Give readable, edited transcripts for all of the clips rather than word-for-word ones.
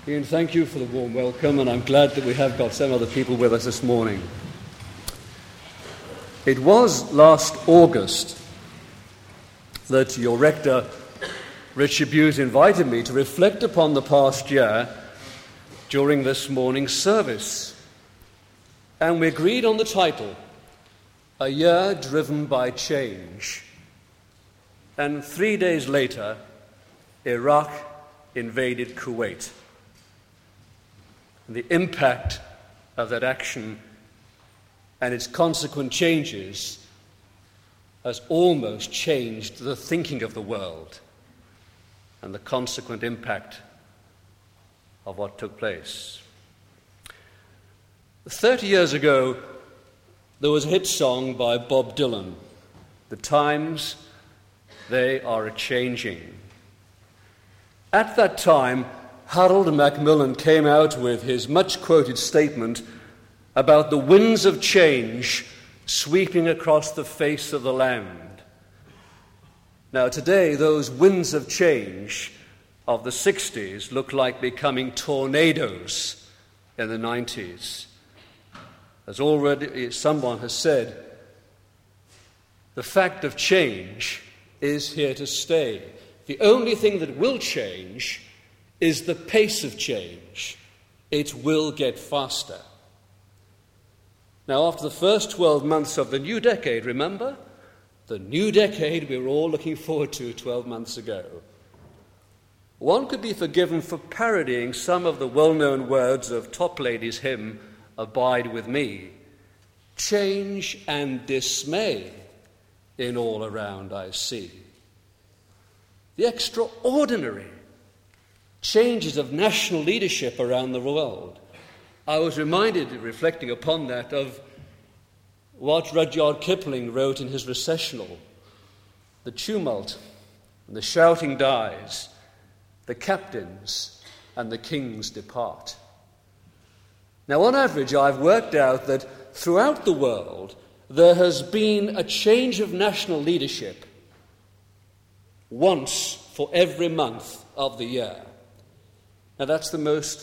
Ian, thank you for the warm welcome, and I'm glad that we have got some other people with us this morning. It was last August that your rector, Richard Buse, invited me to reflect upon the past year during this morning's service. And we agreed on the title, A Year Driven by Change. And 3 days later, Iraq invaded Kuwait. And the impact of that action and its consequent changes has almost changed the thinking of the world and the consequent impact of what took place. 30 years ago, there was a hit song by Bob Dylan, "The Times, They Are A-Changing." At that time, Harold Macmillan came out with his much-quoted statement about the winds of change sweeping across the face of the land. Now, today, those winds of change of the 60s look like becoming tornadoes in the 90s. As already someone has said, the fact of change is here to stay. The only thing that will change is the pace of change. It will get faster. Now, after the first 12 months of the new decade, remember? The new decade we were all looking forward to 12 months ago. One could be forgiven for parodying some of the well-known words of Toplady's hymn, "Abide with Me." Change and dismay in all around I see. The extraordinary changes of national leadership around the world. I was reminded, reflecting upon that, of what Rudyard Kipling wrote in his recessional. The tumult and the shouting dies, the captains and the kings depart. Now, on average, I've worked out that throughout the world there has been a change of national leadership once for every month of the year. Now, that's the most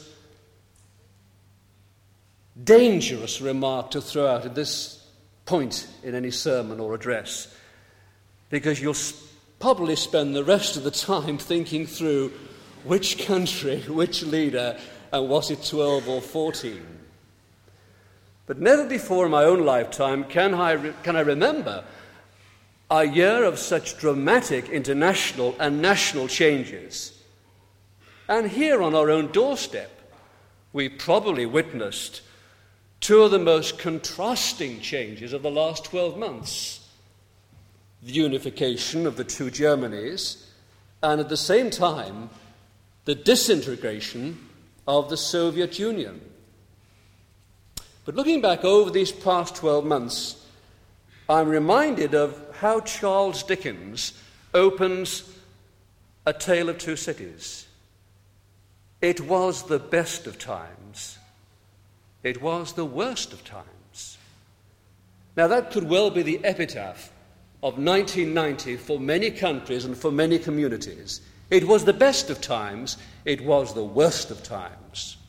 dangerous remark to throw out at this point in any sermon or address, because you'll probably spend the rest of the time thinking through which country, which leader, and was it 12 or 14? But never before in my own lifetime can I remember a year of such dramatic international and national changes. And here on our own doorstep, we probably witnessed two of the most contrasting changes of the last 12 months. The unification of the two Germanys, and at the same time, the disintegration of the Soviet Union. But looking back over these past 12 months, I'm reminded of how Charles Dickens opens A Tale of Two Cities. It was the best of times. It was the worst of times. Now, that could well be the epitaph of 1990 for many countries and for many communities. It was the best of times. It was the worst of times.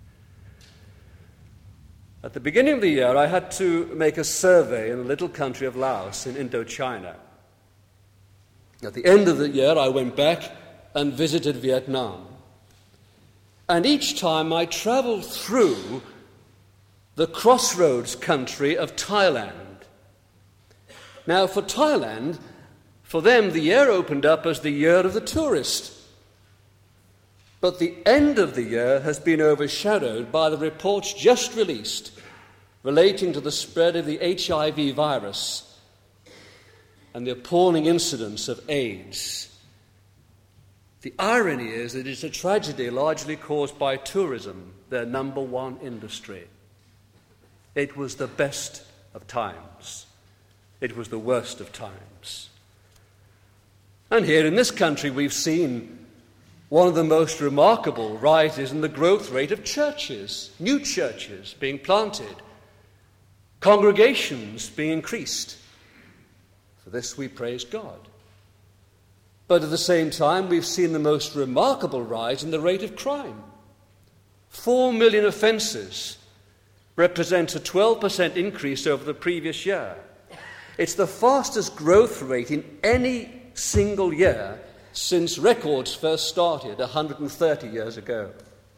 At the beginning of the year, I had to make a survey in the little country of Laos in Indochina. At the end of the year, I went back and visited Vietnam. And each time I travelled through the crossroads country of Thailand. Now, for Thailand, for them, the year opened up as the year of the tourist. But the end of the year has been overshadowed by the reports just released relating to the spread of the HIV virus and the appalling incidence of AIDS. The irony is that it's a tragedy largely caused by tourism, their number one industry. It was the best of times. It was the worst of times. And here in this country we've seen one of the most remarkable rises in the growth rate of churches, new churches being planted, congregations being increased. For this we praise God. But at the same time, we've seen the most remarkable rise in the rate of crime. 4 million offences represents a 12% increase over the previous year. It's the fastest growth rate in any single year since records first started 130 years ago.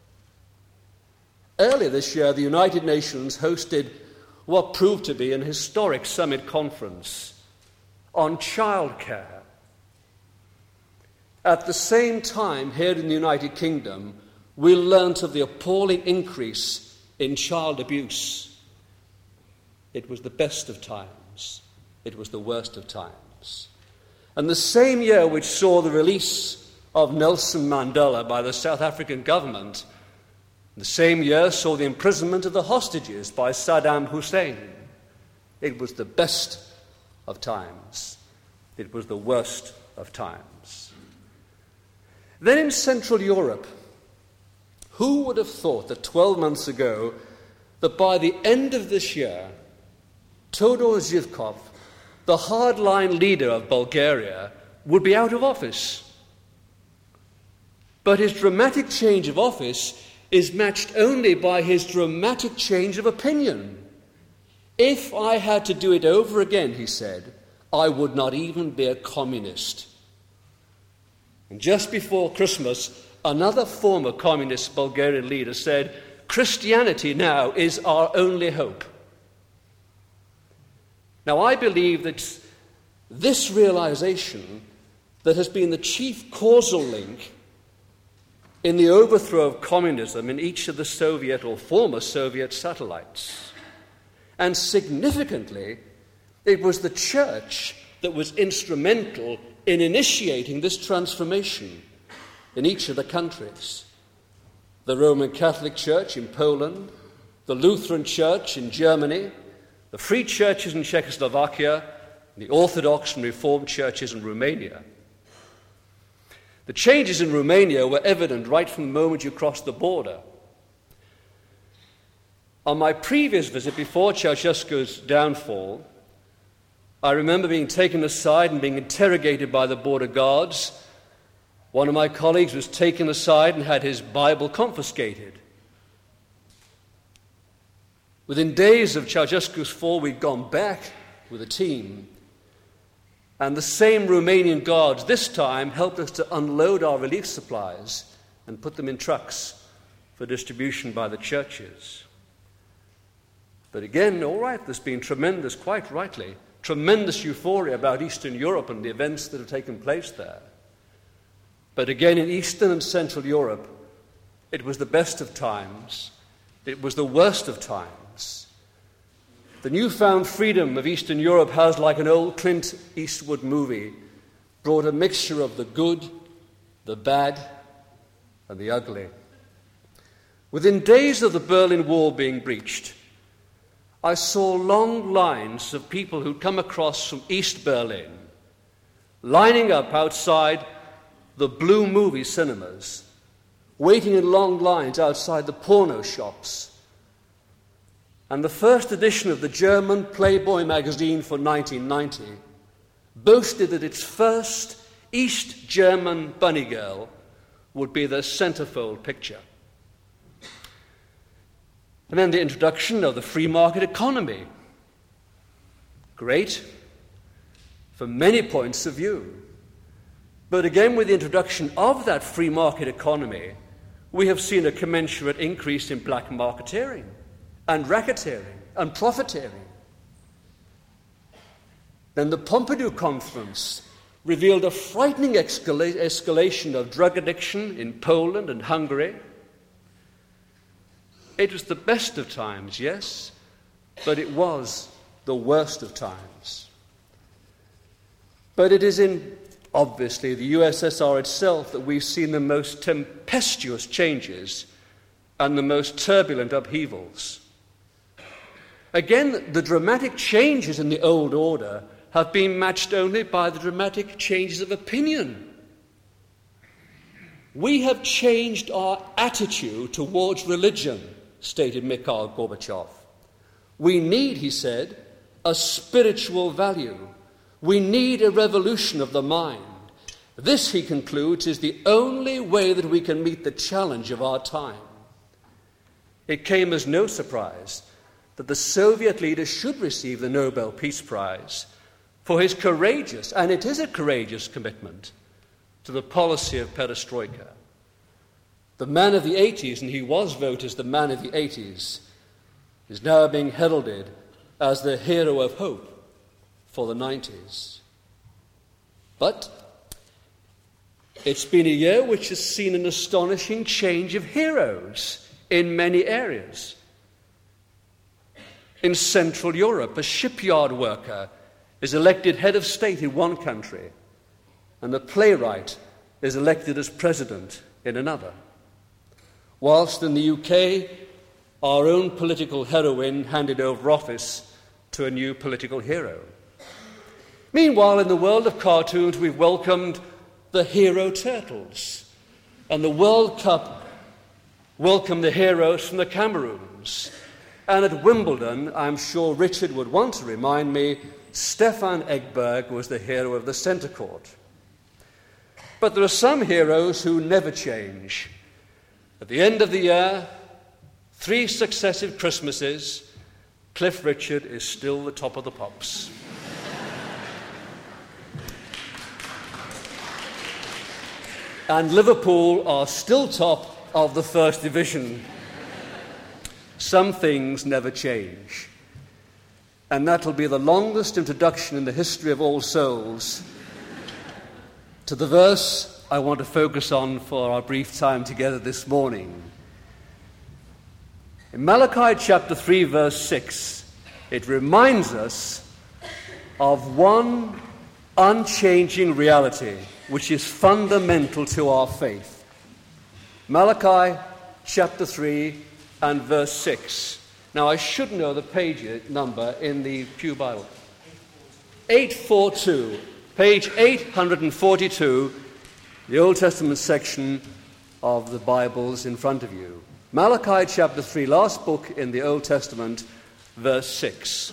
Earlier this year, the United Nations hosted what proved to be an historic summit conference on childcare. At the same time, here in the United Kingdom, we learnt of the appalling increase in child abuse. It was the best of times. It was the worst of times. And the same year which saw the release of Nelson Mandela by the South African government, the same year saw the imprisonment of the hostages by Saddam Hussein. It was the best of times. It was the worst of times. Then in Central Europe, who would have thought that 12 months ago that by the end of this year, Todor Zhivkov, the hardline leader of Bulgaria, would be out of office? But his dramatic change of office is matched only by his dramatic change of opinion. If I had to do it over again, he said, I would not even be a communist. And just before Christmas, another former communist Bulgarian leader said, Christianity now is our only hope. Now, I believe that this realization that has been the chief causal link in the overthrow of communism in each of the Soviet or former Soviet satellites. And significantly, it was the church that was instrumental in initiating this transformation in each of the countries. The Roman Catholic Church in Poland, the Lutheran Church in Germany, the Free Churches in Czechoslovakia, and the Orthodox and Reformed churches in Romania. The changes in Romania were evident right from the moment you crossed the border. On my previous visit before Ceausescu's downfall, I remember being taken aside and being interrogated by the border guards. One of my colleagues was taken aside and had his Bible confiscated. Within days of Ceausescu's fall, we'd gone back with a team, and the same Romanian guards this time helped us to unload our relief supplies and put them in trucks for distribution by the churches. But again, all right, there's been tremendous, quite rightly, tremendous euphoria about Eastern Europe and the events that have taken place there. But again, in Eastern and Central Europe, it was the best of times. It was the worst of times. The newfound freedom of Eastern Europe has, like an old Clint Eastwood movie, brought a mixture of the good, the bad, and the ugly. Within days of the Berlin Wall being breached, I saw long lines of people who'd come across from East Berlin, lining up outside the Blue Movie cinemas, waiting in long lines outside the porno shops. And the first edition of the German Playboy magazine for 1990 boasted that its first East German bunny girl would be the centerfold picture. And then the introduction of the free market economy. Great, from many points of view. But again, with the introduction of that free market economy, we have seen a commensurate increase in black marketeering and racketeering and profiteering. Then the Pompidou Conference revealed a frightening escalation of drug addiction in Poland and Hungary. It was the best of times, yes, but it was the worst of times. But it is in, obviously, the USSR itself that we've seen the most tempestuous changes and the most turbulent upheavals. Again, the dramatic changes in the old order have been matched only by the dramatic changes of opinion. We have changed our attitude towards religion, stated Mikhail Gorbachev. We need, he said, a spiritual value. We need a revolution of the mind. This, he concludes, is the only way that we can meet the challenge of our time. it came as no surprise that the Soviet leader should receive the Nobel Peace Prize for his courageous, and it is a courageous, commitment to the policy of perestroika. The man of the 80s, and he was voted as the man of the 80s, is now being heralded as the hero of hope for the 90s. But it's been a year which has seen an astonishing change of heroes in many areas. In Central Europe, a shipyard worker is elected head of state in one country, and the playwright is elected as president in another. Whilst in the UK, our own political heroine handed over office to a new political hero. Meanwhile, in the world of cartoons, we've welcomed the hero turtles, and the World Cup welcomed the heroes from the Cameroons. And at Wimbledon, I'm sure Richard would want to remind me, Stefan Edberg was the hero of the centre court. But there are some heroes who never change. At the end of the year, 3 successive Christmases, Cliff Richard is still the top of the pops. And Liverpool are still top of the First Division. Some things never change. And that'll be the longest introduction in the history of All Souls to the verse I want to focus on for our brief time together this morning. In Malachi chapter 3, verse 6, it reminds us of one unchanging reality which is fundamental to our faith. Malachi chapter 3 and verse 6. Now, I should know the page number in the Pew Bible. 842, page 842, the Old Testament section of the Bibles in front of you. Malachi chapter 3, last book in the Old Testament, verse 6.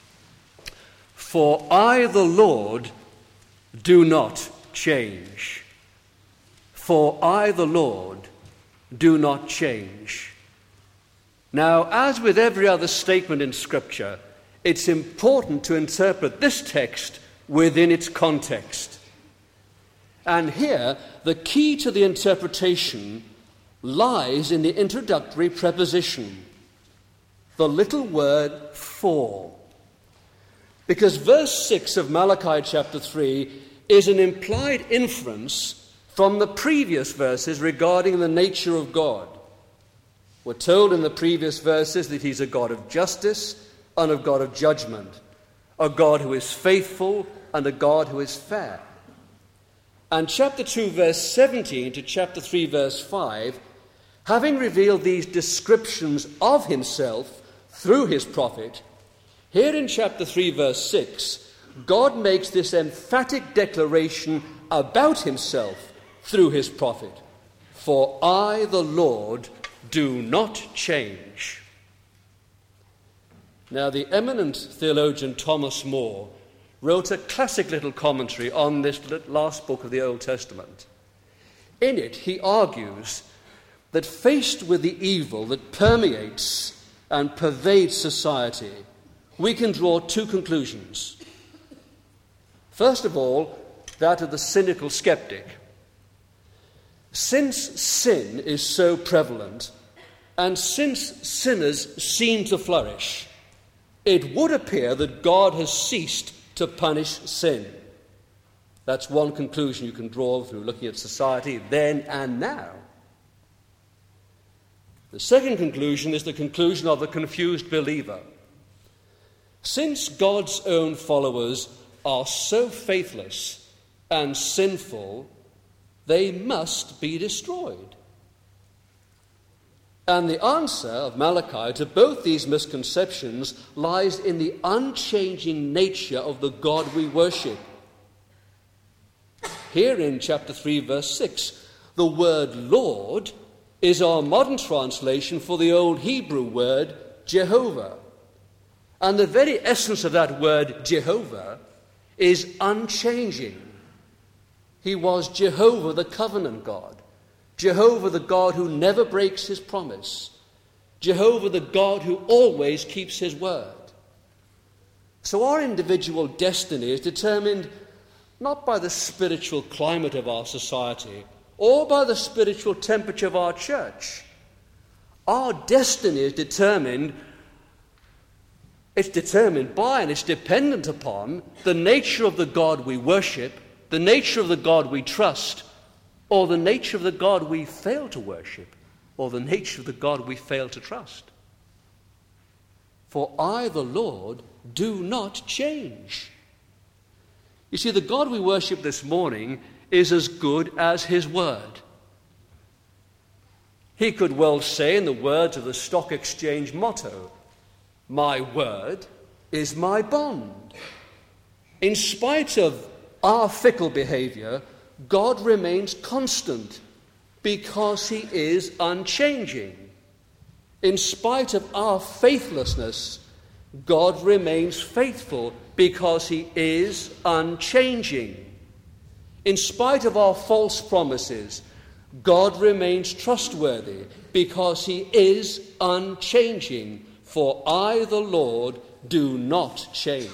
For I, the Lord, do not change. For I, the Lord, do not change. Now, as with every other statement in Scripture, it's important to interpret this text within its context. And here, the key to the interpretation lies in the introductory preposition, the little word for. Because verse 6 of Malachi chapter 3 is an implied inference from the previous verses regarding the nature of God. We're told in the previous verses that he's a God of justice and a God of judgment, a God who is faithful and a God who is fair. And chapter 2, verse 17 to chapter 3, verse 5, having revealed these descriptions of himself through his prophet, here in chapter 3, verse 6, God makes this emphatic declaration about himself through his prophet. For I, the Lord, do not change. Now, the eminent theologian Thomas More wrote a classic little commentary on this last book of the Old Testament. In it, he argues that faced with the evil that permeates and pervades society, we can draw 2 conclusions. First of all, that of the cynical skeptic. Since sin is so prevalent, and since sinners seem to flourish, it would appear that God has ceased to punish sin. That's one conclusion you can draw through looking at society then and now. The second conclusion is the conclusion of the confused believer. Since God's own followers are so faithless and sinful, they must be destroyed. And the answer of Malachi to both these misconceptions lies in the unchanging nature of the God we worship. Here in chapter 3, verse 6, the word Lord is our modern translation for the old Hebrew word Jehovah. And the very essence of that word Jehovah is unchanging. He was Jehovah, the covenant God. Jehovah, the God who never breaks his promise. Jehovah the God who always keeps his word. So our individual destiny is determined not by the spiritual climate of our society or by the spiritual temperature of our church. Our destiny is determined by and it's dependent upon the nature of the God we worship, the nature of the God we trust, or the nature of the God we fail to worship, or the nature of the God we fail to trust. For I, the Lord, do not change. You see, the God we worship this morning is as good as his word. He could well say, in the words of the stock exchange motto, "My word is my bond." In spite of our fickle behavior, God remains constant because he is unchanging. In spite of our faithlessness, God remains faithful because he is unchanging. In spite of our false promises, God remains trustworthy because he is unchanging. For I, the Lord, do not change.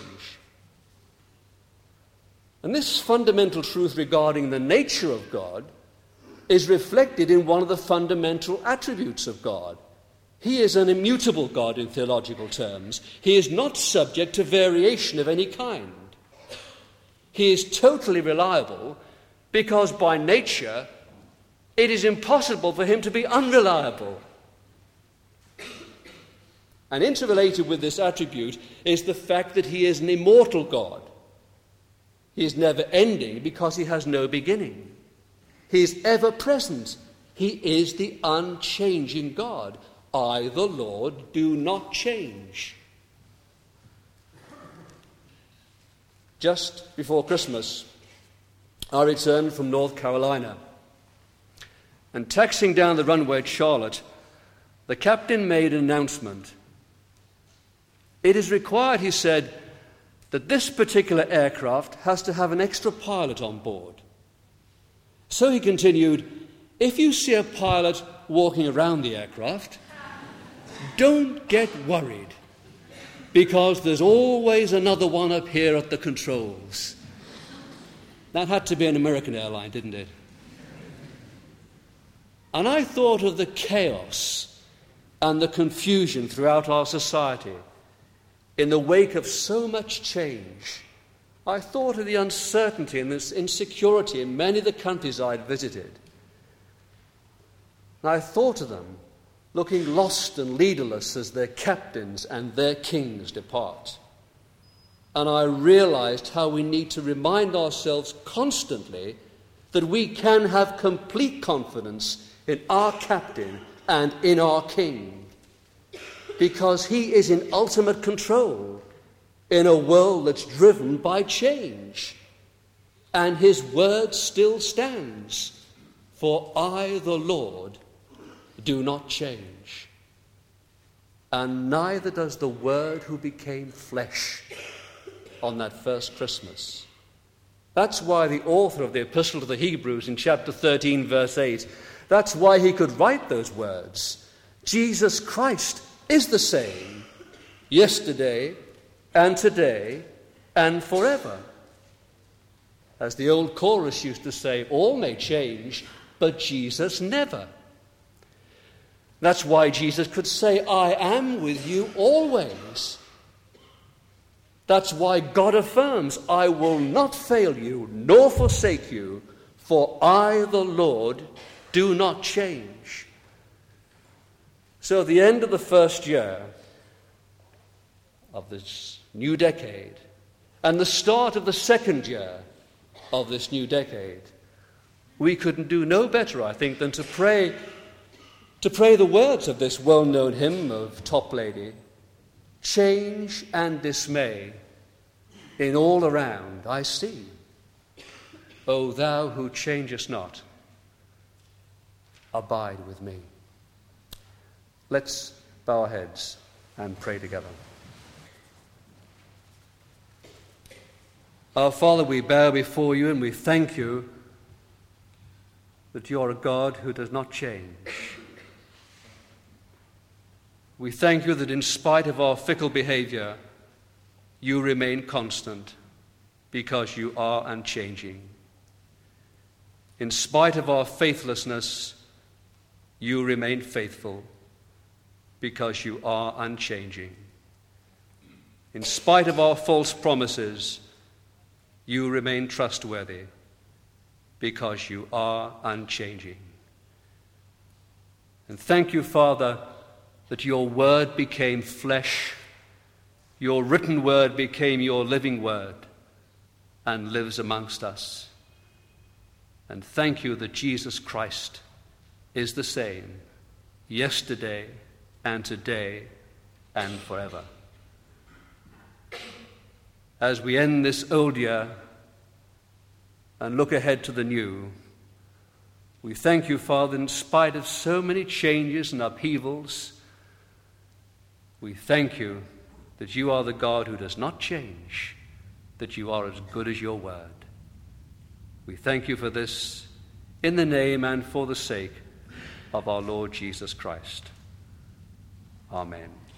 And this fundamental truth regarding the nature of God is reflected in one of the fundamental attributes of God. He is an immutable God in theological terms. He is not subject to variation of any kind. He is totally reliable because by nature it is impossible for him to be unreliable. And interrelated with this attribute is the fact that he is an immortal God. He is never ending because he has no beginning. He is ever present. He is the unchanging God. I, the Lord, do not change. Just before Christmas, I returned from North Carolina. And taxiing down the runway at Charlotte, the captain made an announcement. It is required, he said, that this particular aircraft has to have an extra pilot on board. So he continued, if you see a pilot walking around the aircraft, don't get worried, because there's always another one up here at the controls. That had to be an American airline, didn't it? And I thought of the chaos and the confusion throughout our society in the wake of so much change. I thought of the uncertainty and this insecurity in many of the countries I'd visited. And I thought of them looking lost and leaderless as their captains and their kings depart. And I realized how we need to remind ourselves constantly that we can have complete confidence in our captain and in our king, because he is in ultimate control in a world that's driven by change. And his word still stands. For I, the Lord, do not change. And neither does the Word who became flesh on that first Christmas. That's why the author of the Epistle to the Hebrews in chapter 13, verse 8, that's why he could write those words. Jesus Christ is the same yesterday and today and forever. As the old chorus used to say, all may change, but Jesus never. That's why Jesus could say, I am with you always. That's why God affirms, I will not fail you nor forsake you, for I, the Lord, do not change. So at the end of the first year of this new decade, and the start of the second year of this new decade, we couldn't do no better, I think, than to pray the words of this well-known hymn of Toplady. Change and dismay in all around I see. O thou who changest not, abide with me. Let's bow our heads and pray together. Our Father, we bow before you and we thank you that you are a God who does not change. We thank you that in spite of our fickle behavior, you remain constant because you are unchanging. In spite of our faithlessness, you remain faithful because you are unchanging. In spite of our false promises, you remain trustworthy because you are unchanging. And thank you, Father, that your word became flesh, your written word became your living word and lives amongst us. And thank you that Jesus Christ is the same yesterday and today and forever. As we end this old year and look ahead to the new, we thank you, Father, in spite of so many changes and upheavals, we thank you that you are the God who does not change, that you are as good as your word. We thank you for this in the name and for the sake of our Lord Jesus Christ. Amen.